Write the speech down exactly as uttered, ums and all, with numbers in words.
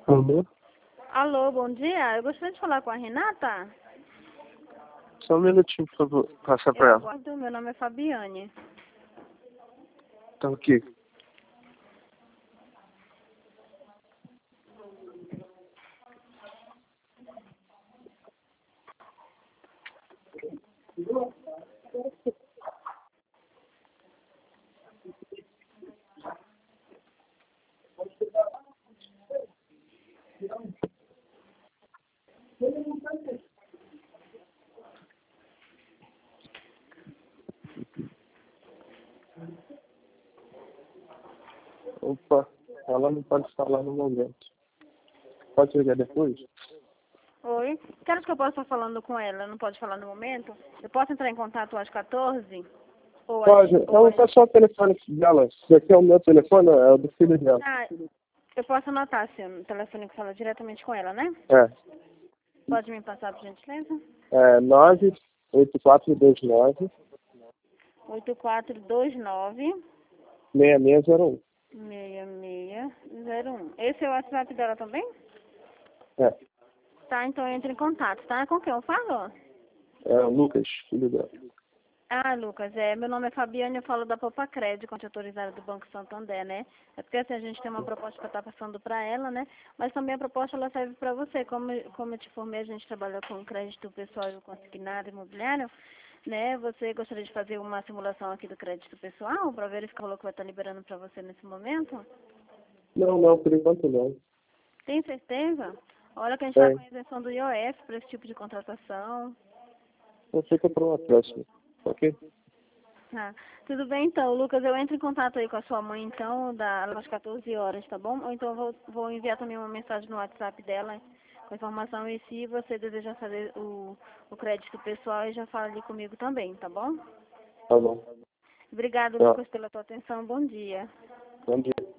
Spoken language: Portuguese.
Alô? Alô, bom dia. Eu gostaria de falar com a Renata. Só um minutinho, por favor. Passa pra Eu ela. aguardo. Meu nome é Fabiane. Tá aqui. Opa, ela não pode falar no momento. Pode ligar depois? Oi. Quero que eu possa estar falando com ela. Não pode falar no momento? Eu posso entrar em contato às quatorze? Ou às, Pode. ou Eu às... vou só o telefone dela. Esse aqui é o meu telefone, é o do filho dela. Ah, eu posso anotar seu telefone que fala diretamente com ela, né? É. Pode me passar, por gentileza? É nove oito quatro dois nove oito quatro dois nove, seis seis zero um. seis seis zero um. Esse é o WhatsApp dela também? É. Tá, então entre em contato, tá? Com quem eu falo? É o Lucas, filho dela. Ah, Lucas, é, meu nome é Fabiane, eu falo da Popa Crédito, conta autorizada do Banco Santander, né? É porque assim, a gente tem uma proposta para estar passando para ela, né? Mas também a proposta ela serve para você. Como, como eu te informei, a gente trabalha com crédito pessoal e consignado imobiliário, né? Você gostaria de fazer uma simulação aqui do crédito pessoal para verificar o valor que vai estar liberando para você nesse momento? Não, não, por enquanto não. Tem certeza? Olha que a gente está Tem. com a isenção do I O F para esse tipo de contratação. Então fica para uma próxima. Ok? Ah, tudo bem então, Lucas, eu entro em contato aí com a sua mãe então, da, às quatorze horas, tá bom? Ou então eu vou, vou enviar também uma mensagem no WhatsApp dela com a informação e se você desejar fazer o, o crédito pessoal, já fala ali comigo também, tá bom? Tá bom. Obrigado, Tchau. Lucas, pela tua atenção, bom dia. Bom dia.